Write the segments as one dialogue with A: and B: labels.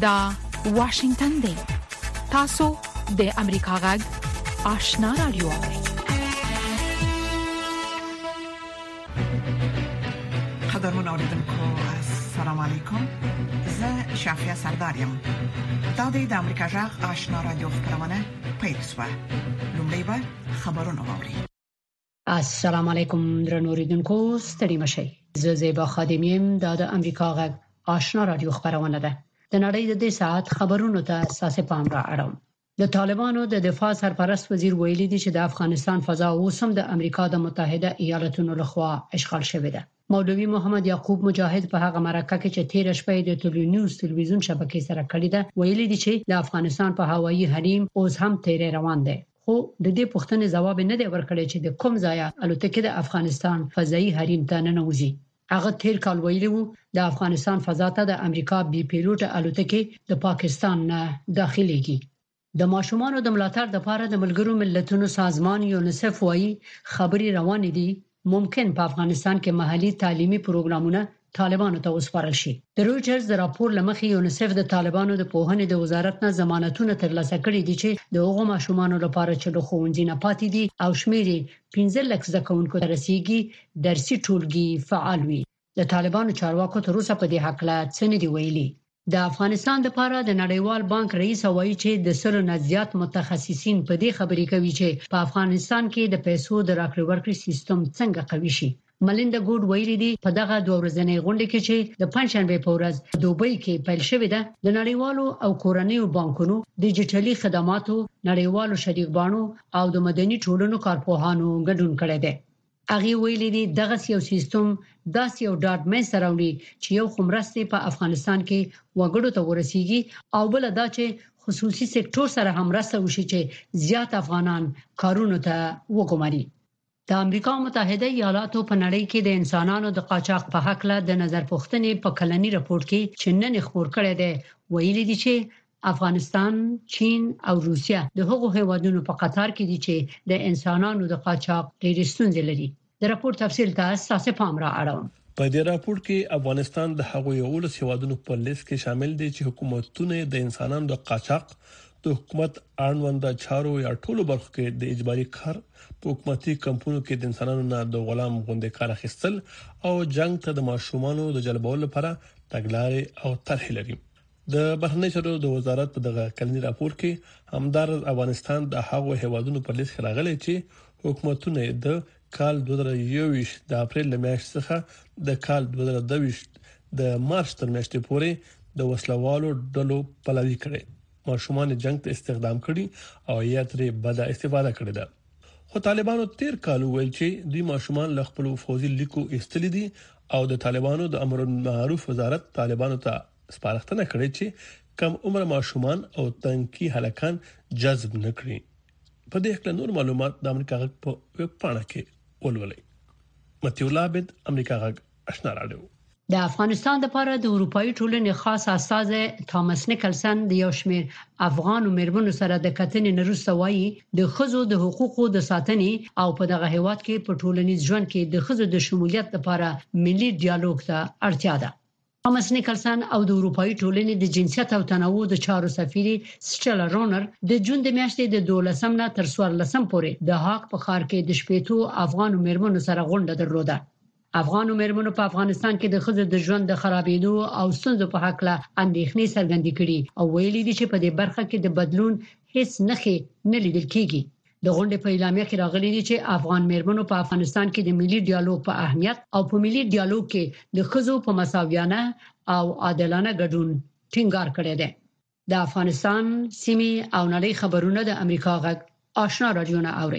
A: دا واشنگتن دی. تاسو د امریکا غږ آشنا رادیو اورئ.
B: قدرمن اوریدونکو السلام علیکم. زه شافیا سردارم. دا د امریکا غږ آشنا رادیو خبرونه پیل شوه. لومړی به خبرونه واورئ.
C: السلام علیکم درنو اوریدونکو ستړي مشئ. زه زیبا خادمیم. دا د امریکا غږ آشنا رادیو خبرونه ده. د نړۍ د دې ساعت خبرونو ته اساس پام را اړوم. د طالبانو د دفاع سرپرست وزیر ویلي دی چې د افغانستان فضا اوس هم د امریکا د متحده ایالاتونو لخوا اشغال شوې ده. مولوی محمد یعقوب مجاهد په هغه مرکه کې چې 13 شپې د ټلویزیون تلویزیون شبکې سره کړی ده ویلي دی چې د افغانستان په هوایي حریم اوس هم تیرې روان دي. خو د دې پوښتنې جواب نه دی ورکړی چې د کوم ځای الوتکې د افغانستان فضایي حریم ته نه نوځي. هغه تیر کال ویلي وو د افغانستان فضا ته د امریکا بي پیلوټ الوتکې د پاکستان نه داخليږي. د ماشومانو د ملاتړ لپاره د ملګرو ملتونو سازمان یونیسف وايي خبري روان دي ممکن په افغانستان کې محلي تعلیمي پروګرامونه طالبانو ته وسپارل شي. د رويټرز د راپور لمخې یونیسف د طالبانو د پوهنې د وزارت نه ضمانتونه ترلاسه کړي دي چې د هغو ماشومانو لپاره چې د ښوونځي نه پاتې دي او شمېر 15 لک زده کوونکو ته رسیدي درسي ټولګي فعال وي. د طالبانو چارواکو تر اوسه په دې حق لا څه نه دی ویلي. د افغانستان لپاره د نړیوال بانک رئیس وایي چې د سلو نه زیات متخصصین په دې خبرې کوي چې په افغانستان کې د پیسو د راکړې ورکړې سیستم څنګه قوي شي. ملیندا ګوډ ویلي دی په دغه دوه ورځنۍ غونډه کې چې د پنځشنبه په ورځ دوبۍ کې پیل شوې ده د نړیوالو او کورنیو بانکونو ډیجیټلي خدماتو نړیوالو شریک بانو او د مدني ټولنو کارپوهانو ګډون کړی دی. هغه ویلي دی دغه یو سیستم داسې یو ډاډمن سراوړي چې یو خمرسته په افغانستان کې وګړو ته ورسیږي او بل دا چې خصوصي سکتور سره همرسته وشي چې زیات افغانان کارونو ته وګماري. د امریکا متحده ایالاتو په نړۍ کې د انسانانو د قاچاق په حق له د نظر پوښتنې په کلنی راپور کې چې نن خبر کړی دی ویلي دی چې افغانستان، چین او روسیا د هغو هیوادونو په قطار کې دي چې د انسانانو د قاچاق ډېر ستونزې لري. د راپور تفصیل ته اساس پام را اړوم.
D: په دې راپور کې افغانستان د هغو یو له هیوادونو په لیست کې شامل دي چې حکومتونه د انسانانو د قاچاق د حکومت اړوند چارو یا ټولو برخو کې د اجباري کار په حکومتي کمپونو کې د انسانانو نه د غلام غونډې کار اخیستل او جنگ ته د ماشومانو د جلبولو لپاره تګلارې او طرحې لري. د بهرنی چارو د وزارت په دغه کلنی راپور کې همدار افغانستان د هغو هیوادونو په لیست کې راغلي چې حکومتونه د کال 2021 د اپریل میاشتې څخه د کال 2022 د مارچ تر میاشتې پورې د وسلوالو ډلو پلاوی کړي ماشومان جنگ ته استخدام کړي او یا ترې بد استفاده کړې ده. خو طالبانو تیر کال ویل چې دوی ماشومان له خپل فوزي لیکو استل دي او د طالبانو د امر معروف وزارت طالبانو ته سپارښتنه کړې چې کم عمر ماشومان او تنکي هلکان جذب نکړي. په دې اړه نور معلومات د امریکا غږ په ویب پاڼه کې ولولئ. متیو لابد امریکا غږ آشنا رادیو.
C: د افغانستان لپاره د اروپאי ټولنې خاص استاد توماس نیکلسن د یو شمېر افغان مېرمنو سره د کتنې نرسته وایي د خزو د حقوقو د ساتنې او په دغه هیواد کې په ټولنیز ژوند کې د خزو د شمولیت لپاره ملي ډیالوګ ته اړتیا ده. توماس نیکلسن او د اروپאי ټولنې د جنسیت او تنوع د چارو سفیر سټلا رونر د جون د میاشتې د 12 نه تر 14 پورې د هاګ په ښار کې د شپېتو افغان مېرمنو سره غونډه درلوده. افغان مېرمنو په افغانستان کې د خزو د ژوند د خرابېدو او ستونزو په حق له اندېښنې څرګندې کړي او ویلي دي چې په دې برخه کې د بدلون هیڅ نښې نه لیدل کېږي. د غونډې په اعلامیه کې راغلي دي چې افغان مېرمنو په افغانستان کې د ملي ډیالوګ په اهمیت او په ملي ډیالوګ کې د خزو په مساویانه او عادلانه ګډون ټینګار کړی دی. د افغانستان سیمې او نړۍ خبرونه د امریکا غږ آشنا رادیو نه اوري.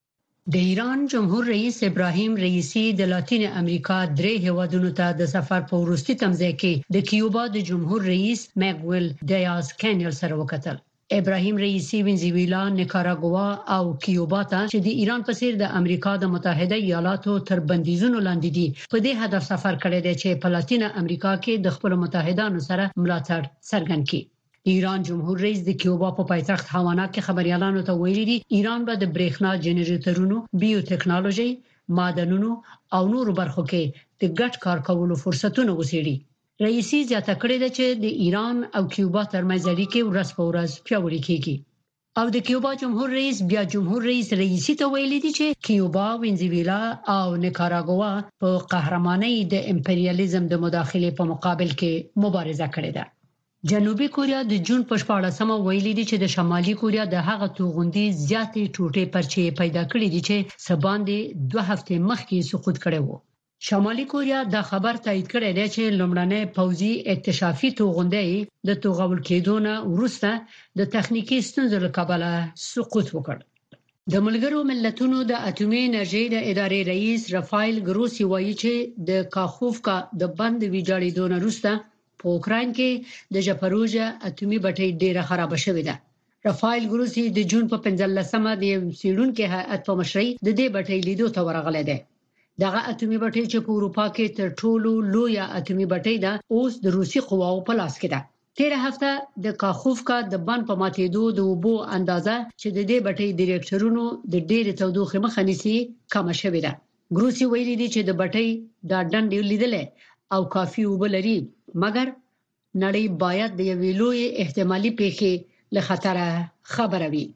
C: د ایران جمهور رئیس ابراهیم رئیسی د لاتین امریکا درې هیوادونو ته د سفر په وروستي تمځای کې د کیوبا د جمهور رئیس میګویل دیاز کینل سره وکتل. ابراهیم رئیسی وینزویلا، نیکاراګوا او کیوبا ته چې د ایران په څیر د امریکا د متحده ایالاتو تر بندیزونو لاندې دي په دې هدف سفر کړی دی چې په لاتین امریکا کې د خپل متحدانو سره ملاتړ څرګند کړي. ایران جمهور رئیس د کیوبا په پایتخت هاوانا کې خبريالانو ته ویلي دي ایران به د برېښنا جنریټرونو، بیو ټیکنالوژي، معدنونو او نورو برخو کې د ګډ کار کولو فرصتونه وسیړي. رئیسي زیاته کړې ده چې د ایران او کیوبا ترمنځ اړیکې ورځ په ورځ پیاوړې کیږي. او د کیوبا جمهور رئیس بیا جمهور رئیس رئیسي ته ویلي دي چې کیوبا، وینزویلا او نیکاراګوا په قهرمانۍ د امپریالیزم د مداخله په مقابل کې مبارزه کړې ده. جنوبي کوریا د جون په 14مه ویلي دي چې د شمالي کوریا د هغه توغندي زیاتې ټوټې پرچې پیدا کړې دي چې سباندې 2 هفته مخکې سقوط کړي وو. شمالي کوریا دا خبر تایید کړی دی چې لومړنۍ پوځي اکتشافي توغندي د توغول کېدونه وروسته د تخنیکی ستونزو له کبله سقوط وکړ. د ملګرو ملتونو د اټومي انرژي د ادارې رئیس رافایل ګروسی وایي چې د کاخوفکا د بند ویجاړېدو وروسته په اوکراین کې د ژپاروژیا اټومي بټۍ ډیره خراب شوې ده. رافایل ګروسی د جون په 15مه د سیډونکو هیئت په مشرۍ د دې بټۍ لیدو ته ورغلی دی. دغه اټومي بټۍ چې په اروپا کې تر ټولو لوی اټومي بټۍ ده اوس د روسي قواو په لاس کې ده. تیره هفته د کاخوفکا د بند په ماتېدو د وبو اندازه چې د دې بټۍ د ریاکټورونو د ډېرې تودوخې مخه نیسي کم شوې ده. ګروسی ویلي دی چې د بټۍ دا ډنډ لیدل او کافي وبلري، مګر نړۍ باید د یوې لوی احتمالي پیښې له خطر خبره وي.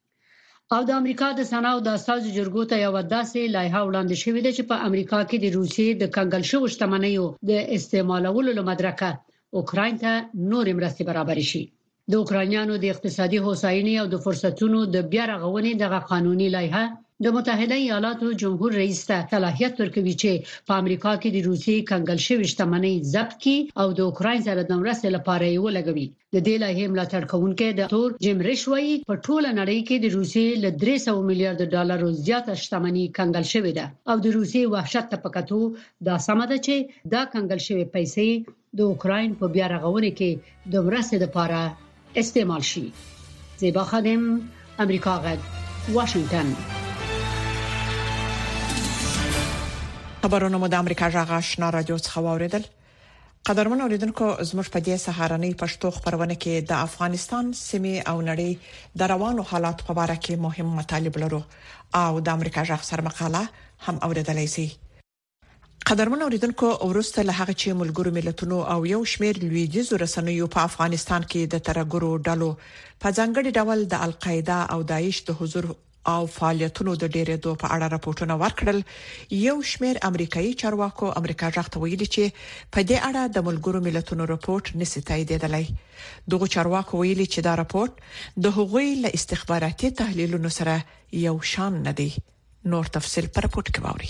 C: او د امریکا د صنعت د اساسي جرګو ته یو داسې لایحه وړاندې شوې ده چې په امریکا کې د روسیې د کنګل شوو شتمنیو د استعمالولو لمدرکه اوکراین ته نور مرستې برابر شي. د اوکرانیانو د اقتصادي هوساینې او د فرصتونو د بیا رغونې دغه قانوني لایحه د متحده ایالاتو جمهور رئیس ته صلاحیت ورکوي چې په امریکا کې د روسیې کنګل شوی شتمنۍ ضبط کړي او د اوکراین سره د مرستې لپاره یې ولګوي. د دې لایحې ملاتړ کوونکي د ډاکټر جیم ریش وایي په ټوله نړۍ کې د روسیې ل 300 میلیارډ ډالرو زیاته شتمنۍ کنګل شوې ده او د روسیې وحشت ته پکاتو دا سمه ده چې دا کنګل شوی پیسې د اوکراین په بیا رغونه کې د مرستې لپاره استعمال شي. زیبا خادم، امریکا غږ، واشنگټن.
B: خبرونه مو د امریکا غږ آشنا رادیو څخه واوریدل. قدرمن اوریدونکو، زموږ په دې سهارنۍ پښتو خبرونه کې د افغانستان سیمه او نړۍ د روانو حالات په اړه کې مهم مطالب لرو او د امریکا غږ سره مقاله هم اوریدلای شئ. قدرمن اوریدونکو، ورسته له هغه چې ملګرو ملتونو او یو شمېر لویدیځو رسنیو په افغانستان کې د ترګرو ډلو په ځانګړي ډول د القاعده او داعش د حضور او فعالیتونو د ډېرېدو په اړه راپورټونه ورکړل، یو شمېر امریکایي چارواکو امریکا غاښته ویلي چې په دې اړه د ملګرو ملتونو راپورټ نشي تاییدېدلی. دغه چارواکو ویلي چې دا راپورټ د هغوی له استخباراتي تحلیلونو سره یو شان نه دی. نور تفصیل پر راپورټ کې واوري.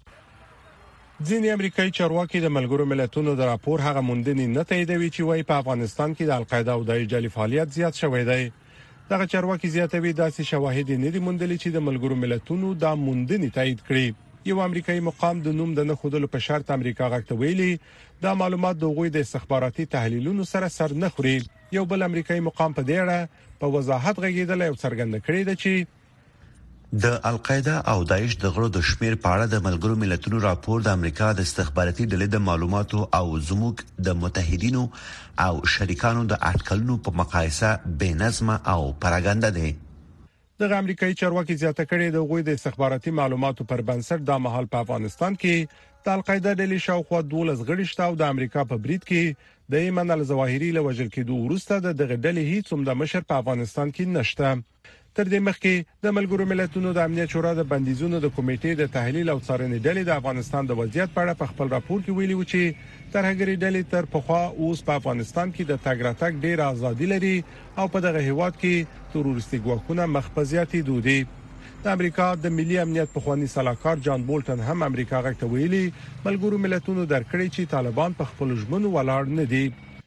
E: ځینې امریکایي چارواکي د ملګرو ملتونو د راپور هغه موندنې نه تاییدوي چې وايي په افغانستان کې د القاعده او داعش جعلي فعالیت زیات شوی دی. دغه چارواکي زیاتوي داسې شواهد نه دي موندلي چې د ملګرو ملتونو دا موندنې تایید کړي. یو امریکایي مقام د نوم د نه خودلو په شرط امریکا غاښته ویلي دا معلومات د غوي د استخباراتي تحلیلونو سره سر نه خوري. یو بل امریکایي مقام په دې اړه په وضاحت غږیدل او څرګند کړی دی چې
F: د القاعده او داعش د غړو د شمیر په اړه د ملګرو ملتونو راپور د امریکا د استخباراتي ډلې د معلوماتو او زموږ د متحدینو او شریکانو د اټکلونو په مقایسه بې نظمه او پراګنده دي.
E: د امریکایي چارواکي زیاته کړي د غوي د استخباراتي معلوماتو پر بنسټ د مهال په افغانستان کې د القاعده ډلې شاوخوا 12 غړي شته او د امریکا په بریټ کې د ایمن الظواهری له وژل کېدو وروسته د ډلې هیڅ هم د مشر په افغانستان کې نشته. تر دې مخکې د ملګرو ملتونو د امنیت شورا د بندیزونو د کمیټې د تحلیل او څارنې ډلې د افغانستان د وضعیت په اړه په خپل راپور کې ویلي و چې ترهګری ډلې تر پخوا اوس په افغانستان کې د تګ راتګ ډېر ازادي لري او په دغه هیواد کې تروریستي ګواښونه مخفزياتي دودي. د امریکا د ملي امنیت پخوانی سلاکار جان بولټن هم امریکا غږ ته ویلي ملګرو ملتونو درکړي چې طالبان په خپل ژمنو ولاړ نه دي.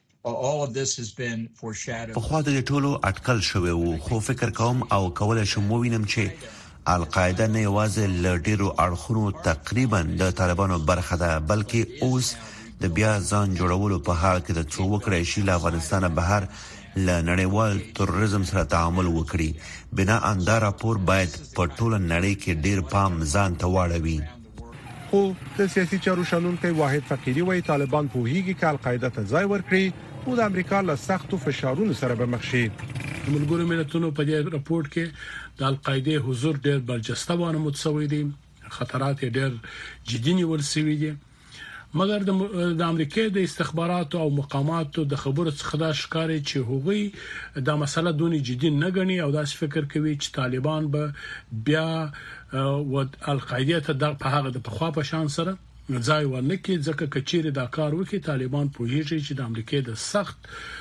F: په خوا د ټولو اټکل شوی وو، خو فکر کوم او کولای شم ووینم چې القاعده نه یوازې ل ډیرو اړخونو تقریبا د طالبانو برخه ده، بلکې اوس د بیا ځان جوړولو په حال کې د څو وکړای شي له افغانستان بهر ل نړیوال تروریزم سره تعامل وکړي. بنا اندا راپور باید په ټوله نړۍ کې ډیر پام ځان ته واړوي.
E: خو د سیاسي چارو شنونکي واحد فقيري وایي طالبان په هیګي کې القاعده ته ځای ورکړي او د امریکا له سختو فشارونو سره به مخ شي.
D: ملګرو ملتونو په دې راپور کې د القاعده حضور ډېر برجسته وانه متسوي دي، خطرات ډېر جدي نیول شوي دي
G: مګر د امریکای د استخباراتو او مقاماتو د خبرو څخه دا ښکاري چې هغوی دا مسله دونی جدي نه غني او دا فکر کوي چې طالبان به بیا او القاعده ته د په هغه د پخوا په شان سره ځای ورنکي ځکه کچېره دا کار وکړي طالبان پوهیږي چې د امریکای د سخت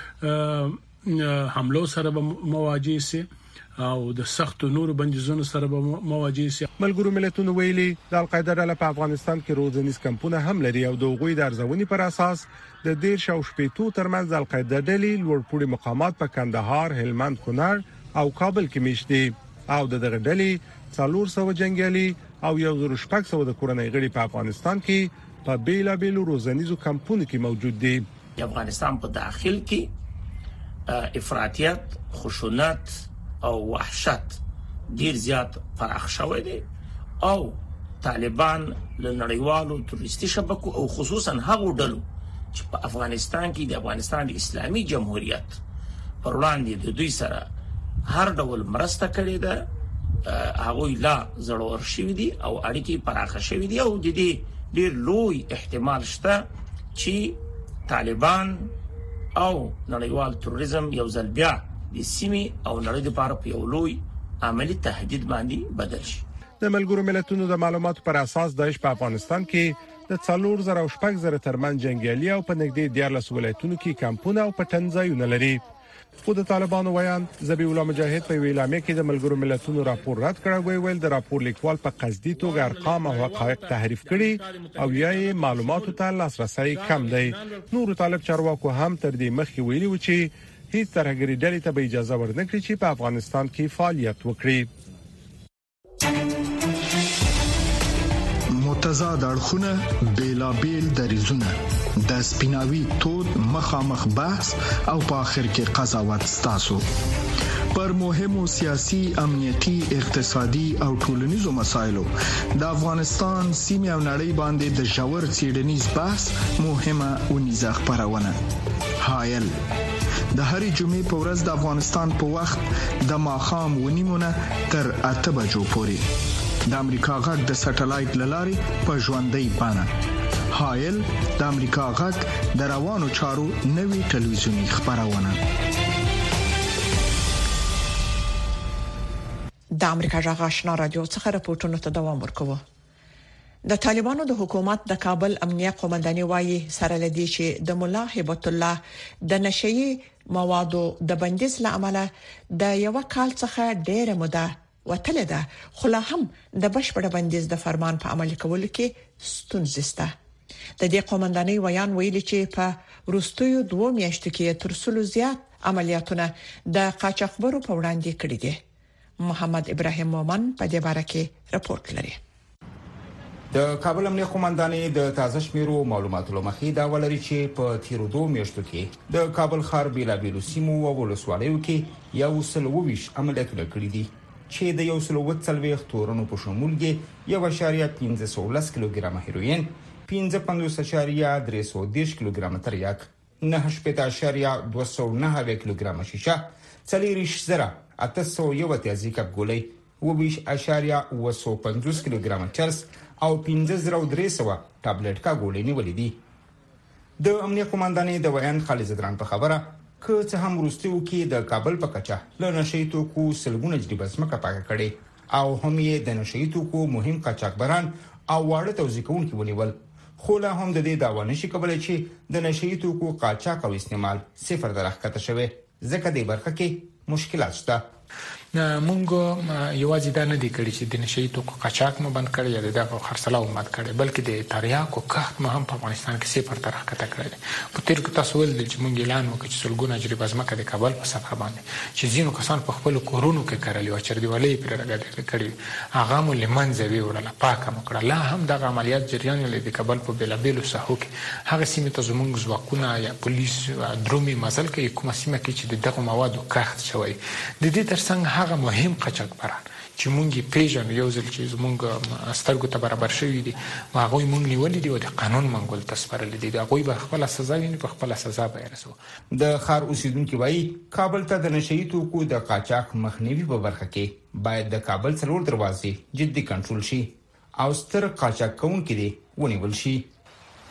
G: حملو سره مواجه سي او د سخت نور بندیزونو سره مواجه سي.
E: ملګرو ملتونو ویلي د القاعده ډله په افغانستان کې روزنیز کمپونه هم لري او د غوي د ارزونې پر اساس د 10 او 15 ترمنځ القاعده ډلې لوړپوړي مقامات په کندهار، هلمند، کونړ او کابل کې میشتي او دغه ډلې 400 جنگیالي او 1600 د کورنۍ غړي په افغانستان کې په بیلابیلو روزنیزو کمپونو کې موجود دي.
H: د افغانستان په داخل کې افراطیت، خشونت او وحشت ډیر زیات پراخ شوی دی او طالبان له نړیوالو تروریستي شبکو او خصوصا هغو ډلو چې په افغانستان کې د افغانستان اسلامي جمهوریت پر وړاندې د دوی سره هر ډول مرسته کړې ده هغه لا زړور شوی دي او اړیکې پراخه شوی دي او د دې ډیر لوی احتمال شته چې طالبان او نړیوال تروریزم یو ځل بیا د سیمې او نړۍ لپاره په یو لوی عملی تهدید باندې بدل شي.
E: د ملګرو ملتونو د معلوماتو پر اساس داعش په افغانستان کې د 4000 او 6000 ترمن جنگیالي او په نږدې 14 ولایتونو کې کمپونه او پټنځایونه لري. خو د طالبانو ویان ذبیح الله مجاهد په ویلامه کې د ملګرو ملتونو راپور رد کړی ویل د راپور لیکوال په قصدي توګه ارقام او حقایق تحریف کړي او یې معلوماتو ته لاسرسي کم دی. نور طالب چارواکو هم تر دې مخکې ویلي و چې هیڅ ترهګری ډلې ته به اجازه ورنکړي چې په افغانستان کې فعالیت وکړي.
I: متضاد اړخونه بیلابیل دریزونه د سپیناوي تود مخامخ بحث او په اخر کې قضاوت ستاسو پر مهمو سیاسي، امنیتي، اقتصادي او ټولنیزو مسایلو د افغانستان سیمه او نړۍ باندې د ژور څېړنیز بحث مهمه ونیزه خبرونه حایل د هرې جمعې په ورځ د افغانستان په وخت د ماښام ونیمونه تر 8 بجو پورې د امریکا غږ د سټلایټ للارې په ژوندۍ بانه حایل د امریکا غږ د روانو چارو نوي ټلویزیونی خبرونه.
B: د امریکا غږ آشنا رادیو څخه راپورټونه ته دوام ورکوي. د طالبانو د حکومت د کابل امنیه قومنداني وایي سره لدی چې د مولا هیبت الله د نشئی موادو د بندیز لامل د یو کال څخه ډېر موده وتل ده خو لا هم د بشپړ بندیز د فرمان په عمل کولو کې ستونزې شته. د دې قومنداني ویان ویلي چې په وروستیو 2 میاشتو کې تر څلو زیات عملیاتونه د قاچاقبرو په وړاندې کړي دي. محمد ابراهیم مومن په دې باره کې راپورټ لري.
J: د کابل امنیه قومنداني د تازه شمیرو معلوماتو لمخې دا ولري چې په تیرو 2 میاشتو کې د کابل ښار بیلابیلو سیمو او ولسوالیو کې 120 عملیاتونه کړي دي چې د 140 تورونو په شمول کې 1.15 کیلوګرام هیروین، 55.310 کیلوګرام تریاک، 9.209 کیلوګرام شیشه، 4.801 کپګولۍ، 20.150 کیلوګرام چرس او 15,300 ټابلیټ کا ګولې نیولې دي. د امنیه قومنداني د ویان خالد زدران په خبره که څه هم وروستیو کې د کابل په کچه له نشئی توکو سلګونه جریبه سمکه پاکه کړي او هم یې د نشئی توکو مهم قاچاقبران او واړه توزیع کوونکي ونیول، خو لا هم د دې داوا نشي کولای چې د نشئی توکو قاچاق او استعمال صفر درخته شوی ځکه د برخه کې مشکلات شته.
K: مونږ یوازې دا نه دی کړی چې د نشئی توکو قاچاق مو بند کړی یا د خرڅلاو مات کړی بلکې د تریاکو کښت مو هم په افغانستان کې صفر درخته کړی. په تیر کې تاسو ول چې مونږ اعلان وکړ چې سلګونه جریبه ځمکه د کابل په سطح باندې چې ځینو کسان په خپل کورونو کې کړلې او چردیوالۍ پر راګړل کړي هغه مو لمنځه ویورله پاکه مکړه. لا هم د عملیات جریان لري د کابل په بیلابیلو ساحو کې هغه سیمه ته زمونږ ځواکونه یا پولیس درومي مزل کوي کومه سیمه کې چې دغه موادو کښت شوی. د دې ترڅنګ هغه مهم قاچاقبران چې مونږ پیژنو یو ځل چې زمونږ سترګو ته برابر شوی دي هغه مونږ نیولې دي او د قانون منګول تسپارل دي هغه به خپل سزا ویني په خپل سزا به رسو.
J: د خار اوسیدونکو وایي کابل ته د نشئی توکو د قاچاق مخنیوي په برخه کې باید د کابل څلور دروازې جدي کنټرول شي او ستر قاچاق کوونکي دي ونیول شي.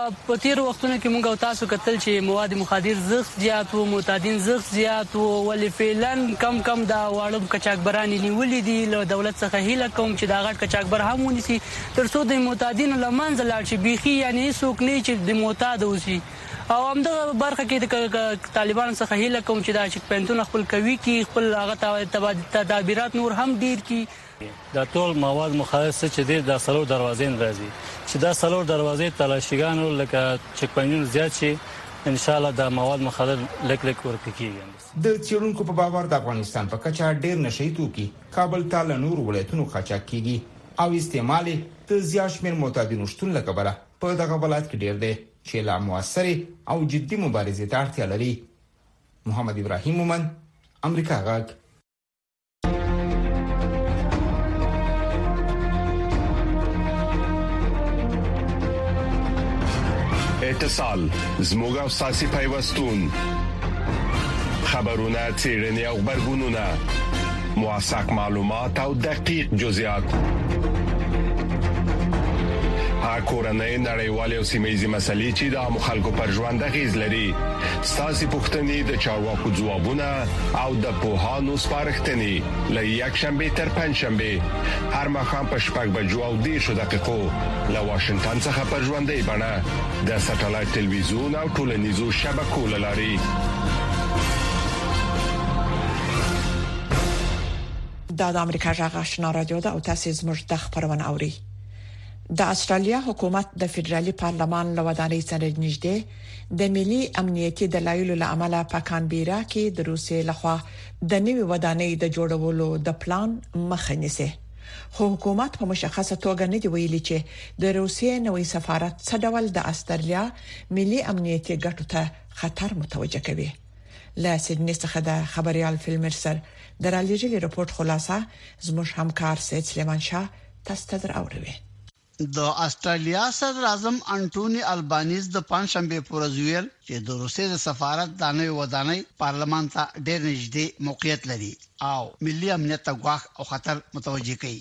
L: په تیر وختونو کې موږ تاسو کتل چې مواد مخدر زغ زیات او معتادین زغ زیات او ولې فعلن کم دا واړه قاچاقبران نیولې دي له دولت څخه هیله کوم چې دا غټ قاچاقبر هم ونیسي ترڅو د معتادین لمنځه لاړ شي بيخي یعنی څوک نه چې د معتاد اوسي او همدغه برخه کې د طالبانو څخه هیله کوم چې دا چې پنځونه خپل کوي کې خپل هغه تدابیرات نور هم ډیر کی
M: دا ټول مواد مخدر چې د سلو دروازې راځي چې دا سلو دروازې تلاشیګانو لکه چک پوینټونو زیات شي ان شاء الله دا مواد مخدر لیک ورکیږي.
J: د چیرونکو په باور د افغانستان په کچا ډیر نشئی توکي کابل ته له نور ولایتونو قاچاق کیږي او استعمال د زیات شمیر معتادینو شتون لکبره په دغه ولایت کې ډیر دی چې لا موثره او جدي مبارزې ته اړتیا لري. محمد ابراهیم مومن امریکا غاګ.
N: اتصال زموږ او ساسي پیوستون خبرونه چیرنی او خبرګونونه موثق معلومات او دقیق جزئیات کورنۍ نړیوالې او سیمه‌یزې مسلې چې د مخالکو پر ژوند غیز لري ساسي پښتنې د چارواکو ځوابونه او د پوهانو سپارښتنې له یک شنبه تر پنځ شنبه هر مخام په شپږ بجو او 10 دقیقو له واشنگټن څخه پر ژوندۍ بڼه د ساتلایت ټلویزیون او ټولنیزو شبکو لاري.
B: د امریکا غږ آشنا رادیو ده او تاسو زموږ د خبرونه اوري. د استرالیا حکومت د فدرالي پارلمان له ودانۍ سره نږدې د ملي امنیتي دلایلو له امله په کانبيرا کې د روسیې لخوا د نوي ودانۍ د جوړولو د پلان مخه نیسي. حکومت په مشخصه توګه نه دی ویلي چې د روسیې نوې سفارت څه ډول د استرالیا ملي امنیتي ګټو ته خطر متوجه کوي. له سیدنی څخه د خبريال فیلمرسر درالېږي رپورت خلاصه زموږ همکار سید سلیمان شاه تاسو ته دراوړي.
O: د استرالیا صدر اعظم انټونی البانیز د پنځشنبه پر ورځ ویل چې د روسیې د سفارت د نوې ودانۍ پارلمان ته ډېر نږدې موقعیت لري او ملي امنیت ته ګواښ او خطر متوجه کوي.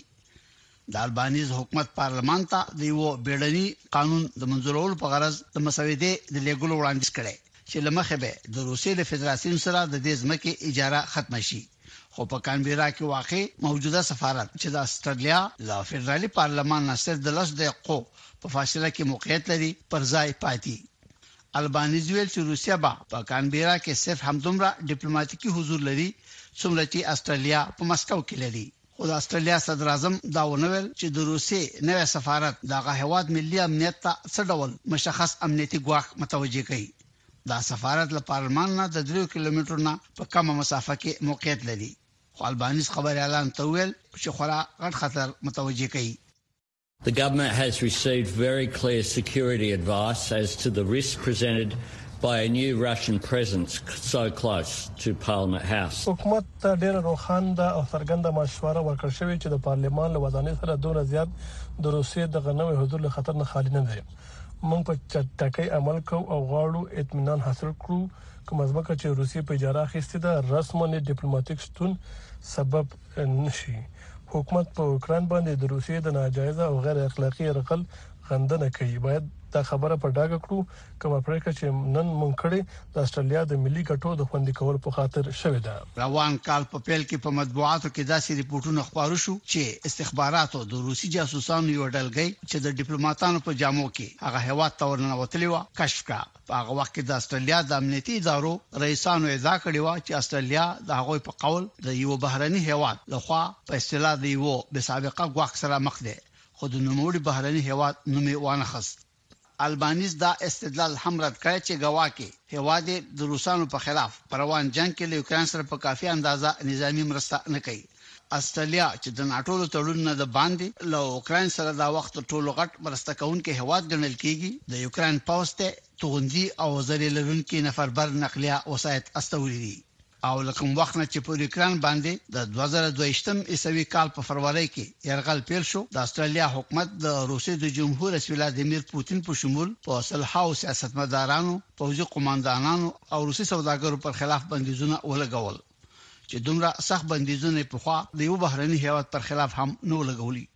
O: د البانیز حکومت پارلمان ته د یو بیړني قانون د منځورولو په غرض د مسودې د لیګلو وړاندیز کړي چې لمخه به د روسیې د فدراسیون سره د دې ځمکې اجاره ختم شي. خو په کانبيرا کې واقع موجوده سفارت چې د استرالیا د فدرالي پارلمان نصر د لس دقیقو په فاصله کې موقعیت لري پر ځای پاتې. البانیز ویل چې روسیا په کانبيرا کې صرف همدومره ډیپلوماټیکي حضور لري څومره چې استرالیا په مسکو کې لري. خو د استرالیا صدر اعظم دا ونویل چې د روسیې نوې سفارت دغه هواد ملي امنیت ته څه ډول مشخص امنیتي ګواښ متوجه کوي. دا سفارت له پارلمان نه د 3 کیلومترو نه په کمه مسافه کې موقعیت لري. خو البانیز خبر اعلان تویل چې خورا غټ خطر متوجه کوي.
P: The government has received very clear security advice as to the risk presented by a new Russian presence so close to Parliament House.
D: حکومت ډېر روښانه او څرګنده مشوره ورکړ شوې چې د پارلمان له ودانۍ سره دوه زیات د روسیې د غنوي حضور له خطر نه خالي نه دي. موږ په چټکۍ عمل کوو او غواړو اطمینان حاصل کړو کوم ځکه چې روسیې په اجاره اخیستې ده رسمي ډیپلوماټیک شتون سبب نشي. حکومت په اوکران باندې د روسیې د ناجایز او غیر اخلاقی یرغل غندنه کوي. باید دا خبره په ډاګه کړو کوم پرېکړه چې نن مونږ کړې د استرالیا د ملي ګټو د خوندي کول په خاطر شوې ده.
O: روان کال په پیل کې په مطبوعاتو کې داسې ریپورتونه خبرو شو چې استخباراتو د روسي جاسوسانو یو ډلګي چې د ډیپلوماټانو په جامو کې هغه هوا تورنه وتلی و کشف کړ. په هغه وخت کې د استرالیا د امنیتي ادارو رئیسانو ادعا کړې و چې استرالیا د هغه په قول د یو بهرني هیواد لخوا په اصطلاح د یو به سابقه ګواښ سره مخ ده خو د نوموړي بهرني هیواد نوم یې وانه خست. البانیز دا استدلال هم رد کړی چې گواکې هیواد د روسانو په خلاف پروان جنگ کې له یوکران سره په کافي اندازه نظامی مرسته نه کوي. استرالیا چې د ناتو تړونونو د باندې له اوکران سره دا وخت ټولو غټ مرسته کوونکې هیواد ګڼل کیږي د یوکران پوسټه توغندي او زری لرونکي نفربر نقلیه وسایت استولی دي او لکه وخت نه چې په یوکران باندې د 2022 عیسوي کال په فروری کې یرغل پیل شو د استرالیا حکومت د روسیې د جمهور رئیس ولادیمیر پوتین په شمول په صلحاو سیاستمدارانو پوځي قوماندانانو او روسي سوداګرو پر خلاف بندیزونه ولګول چې دومره سخت بندیزونه په خوا د یو بهرني هیواد پر خلاف هم نو لګولي.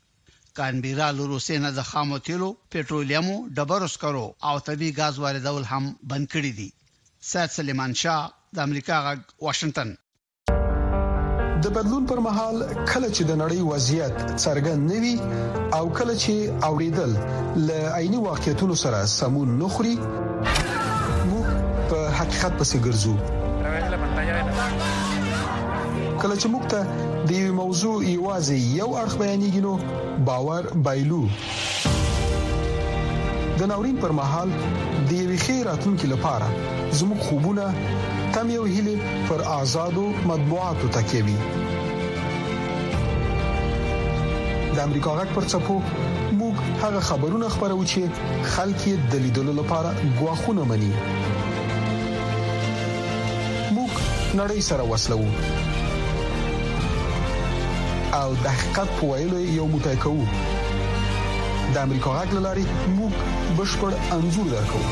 O: کانبيرا له روسي نه د خامو تیلو، پټرولیم، ډبرو سکرو او طبي غاز واردول هم بند کړي دي. سید سلیمان شاه د امریکا غږ واشنگټن.
Q: د بدلون پر مهال کله چې د نړۍ وضعیت څرګند نوي او کله چې اوریدل ل عیني واقعیتونو سره سمون نخري، موږ په حقیقت پسې ګرځو. کله چې موږ ته د یو موضوع یوازې یو اړخ بیانېږي نو باور بایلو. د ناورین پر مهال د یوې خیراتونکو لپاره زموږ خوبونه تم یو هیله پر آزادو مطبوعاتو تکیوي. د امریکا غږ پر څپو موږ هغه خبرونه خبرو چې خلک یې د لیدلو لپاره غواخونه مني. موږ نړۍ سره وصلو او د حقیقت په ویلو یو موټی کوو. د امریکا غږ لاري موږ بشپړ انزور درکو.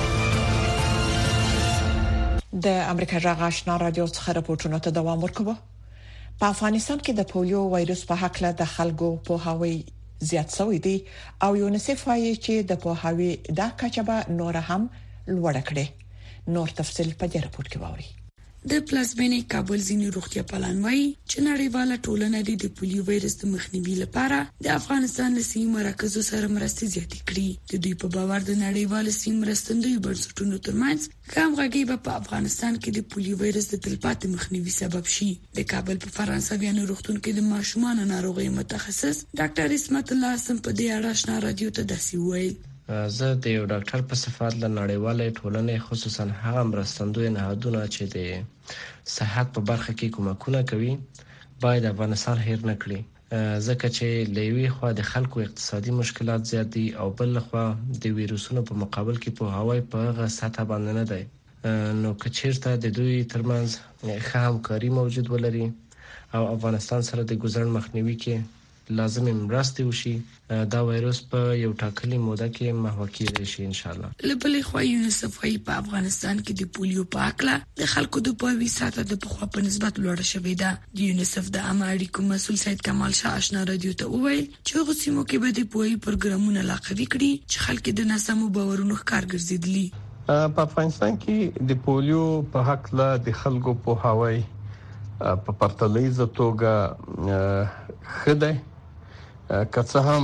B: د امریکا غږ آشنا رادیو څخه راپورټونه ته دوام ورکوي. په افغانستان کې د پولیو وایروس په حق له د خلکو په هاوی زیات شوی دی او یونیسف وايي چې د په هاوی دا کچبه نور هم لوړ کړي. نور تفصیل په دې راپور کې ووري.
R: د پلازمینې کابل ځینې روغتیا پالان وایي چې نړیواله ټولنه د پولیو وایرس د مخنیوي لپاره د افغانستان له سیمې مرکزو سره مرستې زیاتې کړې. د دوی په باور د نړیوالو سیمې مرستندوی بنسټونو ترمنځ همغږي به په افغانستان کې د پولیو وایرس د تلپاتې مخنیوي سبب شي. د کابل په فرانسویانو روغتون کې د ماشومان ناروغي متخصص ډاکټر اسمت الله سم په دې اړه آشنا رادیو ته داسې ویل:
S: زه د یو ډاکټر په صفت له نړیوالې ټولنې خصوصا هغه مرستندوی نهادونه چې د صحت په برخه کې کومکونه کوي باید افغانستان هیر نه کړي، ځکه چې لوی خو د خلکو اقتصادي مشکلات زیات دي او بل خو د ویروسونو په مقابل کې په هوای په هغه سطح باندې نه دی. نو کچیرته د دوی ترمنځ ښه همکاري موجود ولري او افغانستان سره د ګزر مخنیوي کې لازمي مرستې وشي، دا وایروس په یو ټاکلي موده کې محو کېږي شي ان شاء الله.
R: لبلې خو یونیسف وايي په افغانستان کې د پولیو په اړه د خلکو د پوهاوي سطح د پخوا په نسبت لوړه شوې ده. د یونیسف د عامه اړیکو مسؤل سید کمال شاه آشنا رادیو ته وویل چې هغه سیمو کې به د پوهاوي پروګرامونه لا قوي کړي چې خلک د ناسمو باورونو ښکار ګرځېدلي.
E: په افغانستان کې د پولیو په حق له د خلکو پوهاوي په پرتلیزه توګه خده که څه هم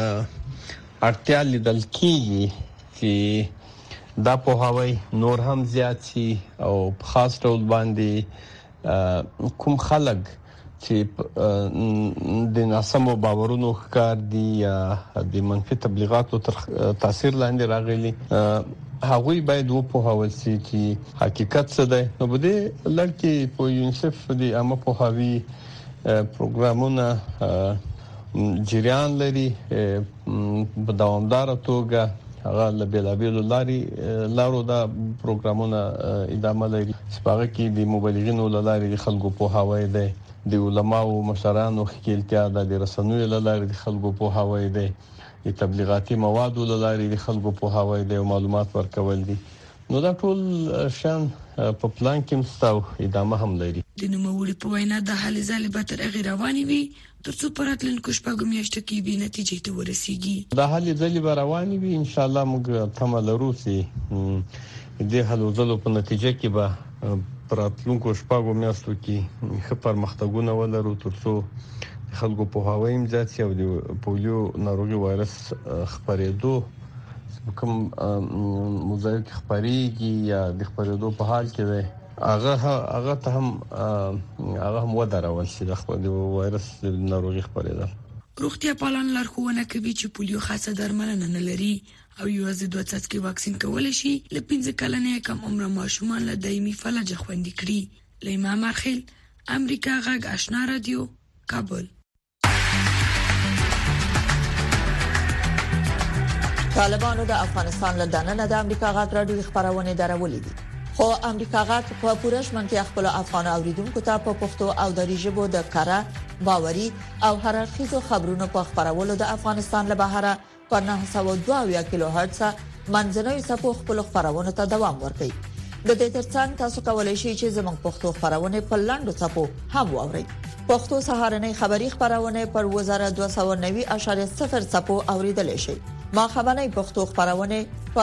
E: اړتیا لیدل کیږي چې دا پوهاوی نور هم زیات شي او په خاص ډول باندې کوم خلک چې د ناسمو باورونو ښکار دي یا د منفي تبلیغاتو تر تاثیر لاندې راغلي هغوی باید وپوهول شي چې حقیقت څه دی. نو بده لکه په یونیسف د عامه پوهاوی پروګرامونه جریان لري په دوامدار توګه هغه له بیلابیلو لارو دا پروګرامونه ادامه لري. سپاره کې د مبلغینو لارې د خلکو پوهاوی دی، د علماو مشرانو خپلتیا د رسنیو لارې د خلکو پوهاوی دی، د تبلیغاتي موادو لارې د خلکو پوهاوی دی او معلومات ورکول دي. نو دا ټول شان په پلان کې مستو ادامه هم لري.
R: د نوموړي په وینا د حل ځای به تر هغه رواني وي ترڅو پراتلونکو شپږو میاشتو کې به نتیجې ته ورسیږي.
E: د حل ځای به رواني وي ان شاء الله. موږ تمه لرو چې د حل ځلو په نتیجه کې به پراتلونکو شپږو میاشتو کې ښه پرمختګونه ولرو ترڅو خلکو په هوايي امزاد او د پولیو ناروغي وایرس خبرېدو کوم موضوع کې خبرېږي یا د خبرېدو په حال کې وي هغه ته هم ودرول شي د وایرس ناروغي خبرېدل.
R: روغتیا پالان لارښوونه کوي چې پولیو خاصه درملنه نه لري او یوازې 2 څاڅکي واکسین کولای شي ل 15 کلنې کم عمر ماشومان له دایمي فلج خوندي کړي. لیما مرخیل، امریکا غږ آشنا رادیو، کابل.
B: طالبانو د افغانستان له دننه د امریکا غږ راډیو خبرونه درولې دي، خو امریکا غږ په پوره شمنتیا خپل افغان اوریدونکو ته په پښتو او دری ژبه د کاره باوري او هررخیزو خبرونو په خبرولو د افغانستان له بهره پر 902 کیلو هرتز منځنوي صفو خپل خبرونه ته دوام ورکړي. د دې ترڅنګ تاسو کولای شئ چې زموږ پښتو خبرونه په لاندو صفو هم واورئ.
T: پښتو سهارنۍ خبری خبرونه پر وزارت 290.0 صپو اوریدل شي. ما خبرنۍ پښتو خبرونه په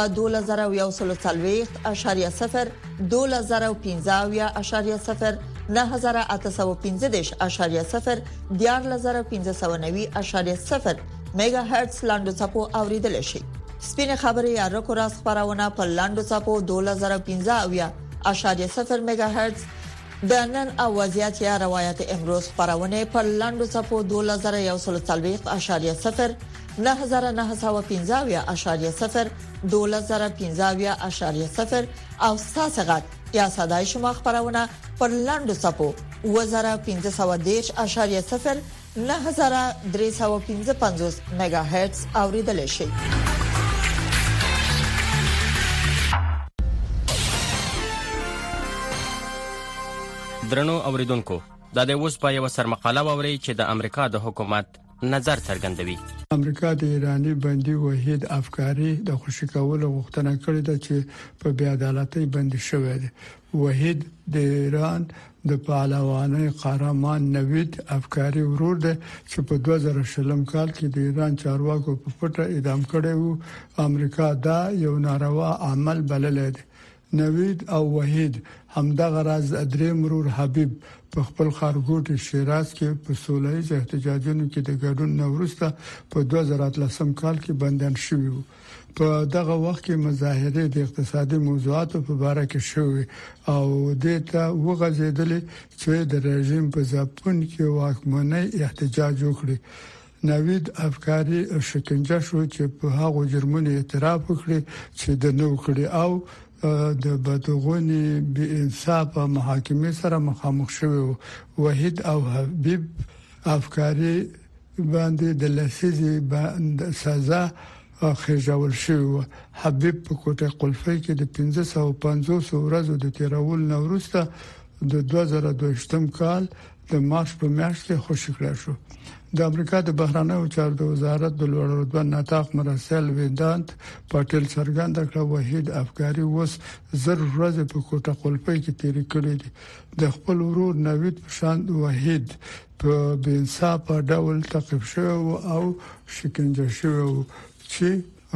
T: 2040.0 2015.0 9815.0 14590.0 میگا هرتز لاندو صپو اوریدل شي. سپینه خبري یا رکو راس خبرونه په لاندو صپو 2015.0 میگا هرتز د نن اوازيات یا روایت امروز خبرونه په لاندو صپو 2140.0 9915.0 2015.0 او ساسغت یا صداي شما خبرونه پر لاندو صپو 1510.0 9355 میگا هرتز اوریدل شي.
U: درنو اوریدونکو دا د اوس په یو سرمقاله ووري چې د امریکا د حکومت نظر څرګندوي.
V: امریکا د ایرانی بندي وحید افکاری د خوشی کولو غوښتنه کړې ده چې په بې عدالتۍ بندي شوی دی. وحید د ایران د پهلوانۍ قهرمان نوید افکاری ورور دی چې په 2000 کال کې د ایران چارواکو په پټه اعدام کړی وو. امریکا دا یو ناروا عمل بللی دی. نوید او وحید همدغه راز ادري مرور حبیب په خپل خارګوټ شیراز کې په سولهییز احتجاجونو کې د ګډون نورسته په 2013 کال کې بندیان شوی وو. په دغه وخت کې مظاهره د اقتصادي موضوعاتو په اړه کې شوې او د ته وغځیدل چې د رژیم په ځپون کې واکمنۍ احتجاج وکړي. نوید افکاری شکنجه شو چې په هغه جرمونو اعتراف وکړي چې د نو کړي او د بدغونی بی انصاف محاکمه سره مخامخ شوی. وحید او حبیب افکاری باندې د لسیزي باندې سزا خېژول شوی. حبیب په کوټه قلفی کې د 1550 ورځو د تیرول نورسته د 2022 کال د مارچ په میاشت کې خوشی کړی شو. د امریکا د بهرانه چارو د وزارت د لوړ رتبه نطاق مرسل ویدانت پټیل څرګنده کړ وحید افکاری وس زر ورځې په کوټه قلپۍ کې تیر کړی دی. د خپل ورور نوید شان وحید په بنصاف ډول تعقیب شو او شکنجه شو چې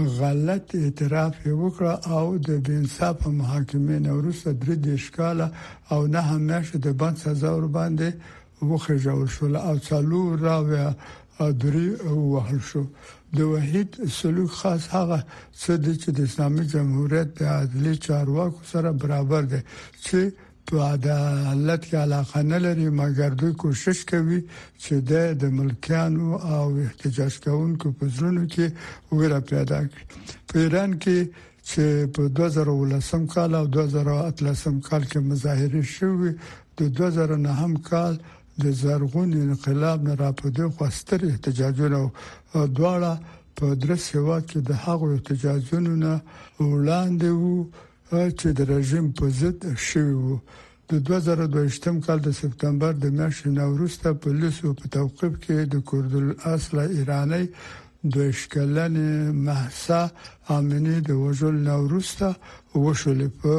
V: غلط اعتراف وکړ او د بنصاف محاکمې نورسته درې اشکاله او نه همیشه د بند سزا ور باندې وخجول شو او څلور راویا درې وهل شو. د وحید سلوک خاص هغه څه چې د اسلامي جمهوریت د عدالت چارواکو سره برابر دی چې په عدالت کې علاقه نه لري مګر دوی کوشش کوي چې د ملکیانو او احتجاج کوونکو په ځلونو کې ویره پیدا کړي. په ایران کې چې په 2013 کال او 2013 کال کې مظاهره شوې د 2009 کال د زرغون انقلاب نه راپدې خوستر احتجاجونه دواړه په درس هوا کې د هغو احتجاجونو نه وړاندې وو چې د رژیم په ضد شوی وو. د 2022 کال د سپتمبر د میاشتې نوروسته پولیسو په توقیف کې د کوردل اصله ایرانی د اشکالن محسا امنی د وجل نوروسته وشول. په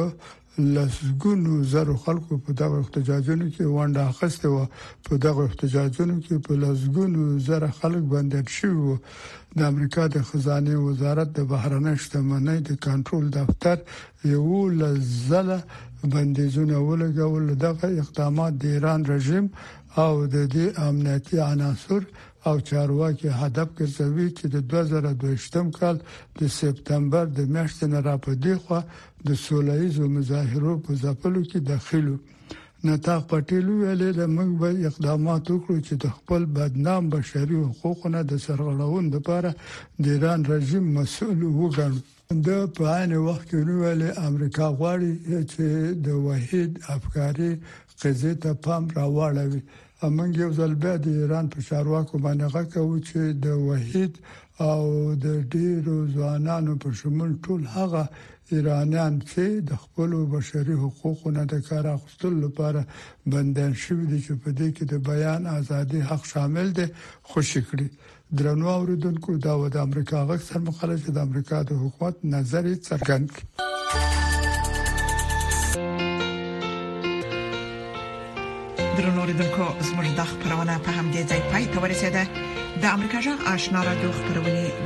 V: لسګونو زره خلکو په دغه احتجاجونو کې ونډه اخیسته و. په دغه احتجاجونو کې په لسګونو زره خلک بندي شوي. د امریکا د خزانه وزارت د بهرنۍ شتمنۍ د کنټرول دفتر یو لزله بندیزونه ولګول. دغه اقدامات د ایران رژیم او د دې امنیتي عناصر او چارواکي هدف ګرځوي چې د 2022 کال د سپتمبر د میاشتې نه راپدې خو د سولهییزو مظاهرو په ځپلو کې داخلو. نطاق پټیل ویلي د موږ به اقدامات وکړو چې د خپل بدنام بشري حقوقونه د سرغړونې لپاره د ایران رژیم مسؤل وګڼو. د په عین وخت کې ویلي امریکا غواړي چې د وحید افکاری قضیه ته پام راوړي. امنګ یو ځل بیا د ایران په چارواکو باندې غږ چې د وحید او د ډیرو ځوانانو په شمول ټول هغه ایرانیان چې د خپل بشري حقوقو د کار اخیستلو لپاره بندیان شوي دي چې په دې کې د بیان ازادي حق شامل دي خوشی کړي. درنو اوریدونکو دا و د امریکا غږ سره مخالف د امریکا د حکومت نظر څرګند کړ.
B: د درنو اوریدونکو زموږ د خبرونه په هم دې ځای پای ته ورسیده. د امریکا جغ آشنا رادیو خبرونه